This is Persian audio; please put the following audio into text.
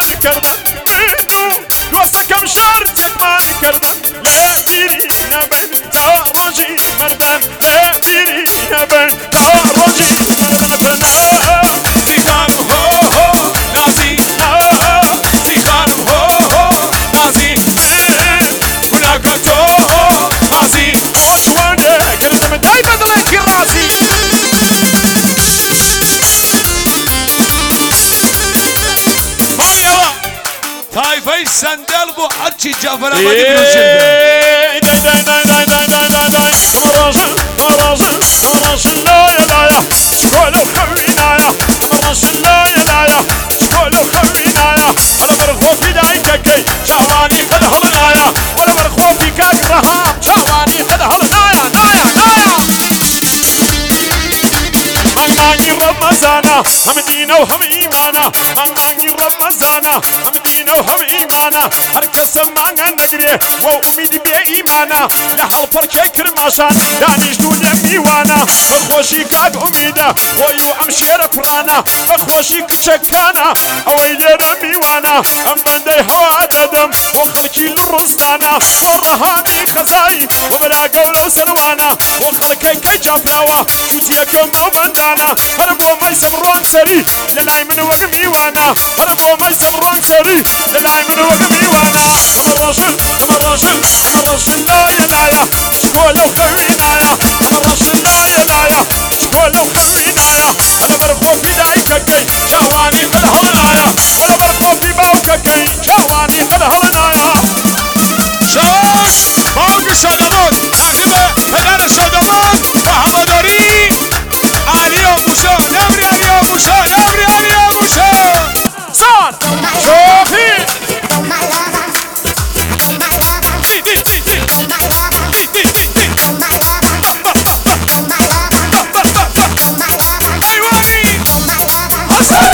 ستمان کردن دۆستەکەم شار چەتمان کردن لێ بیری نەبن تا ڕۆژی مردن لێ بیری نەبن تا ڕۆژی مردن زیخانم هۆ هۆ نازی زیخانم هۆ هۆ نازی ولاکە تۆ مازی شوانێ کردم دای بەدڵێکی ڕازی ماڵیەوە تایفەی سەندەل بۆ هەرچی جەفەرەمەدی برۆشێت چاوانی قد هەڵنایە وەرەبەر خۆفی کاک ڕەهام چاوانی قد هەڵنایە نایە نایە مانگی ڕەمەزانە هەم دینە و هەم ئیمانە مانگی ڕەمەزانە هەم دینە و هەم ئیمانە هەر کەسە مانگە نەگرێ بۆ ئومیدی بێ ئیمانە لە هەڵپەرکێ کرماشان دانیشتوو لێ میوانە بەخۆشی کاک ئومیدە بۆی و ئەم شێرە پڕانە بەخۆشی کچەکانە ئەوەی لێرە میوانە ئەم بەندەی هەوا دەدەم بۆ خەڵکی لە ڕۆستانە بۆ ڕەهامی خەزایی بۆ برا گەورە سەروانە بۆ خەڵکەی کەی چاپراوە جوزیەکەم ئەو بەندانە هەر بۆ مەیسم ڕۆن سەری لەلای من وەک میوانە هەر بۆ مەیسم ڕۆن سەری لەلای من وەک میوانە ئەمە ڕۆژن ئەمە ڕۆژن ئەمە ڕۆژن لایە لایە چکۆ لەو خەوینایە ئەمە ڕۆژن لایە لایە چکۆ لەو خەوینایە لەبەر خۆفی دایکەکەی چاوانی قەد هەڵنایە لەبەر خۆفی باوکەکەی چاوانی قەد هەڵنایە شاش باوک شادەمات عزیزە پدر شادەمات محەممەداری علیۆ موشە نەبری علیۆ موشە نەبری علیۆ موشە سان شۆفی حیوانی حەسەن